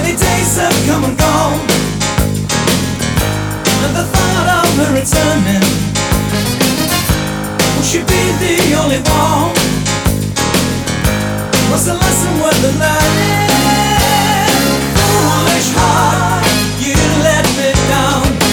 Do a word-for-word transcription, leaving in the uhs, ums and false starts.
Many days have come and gone, and the thought of her returning, will she be the only one? Was the lesson worth the learning?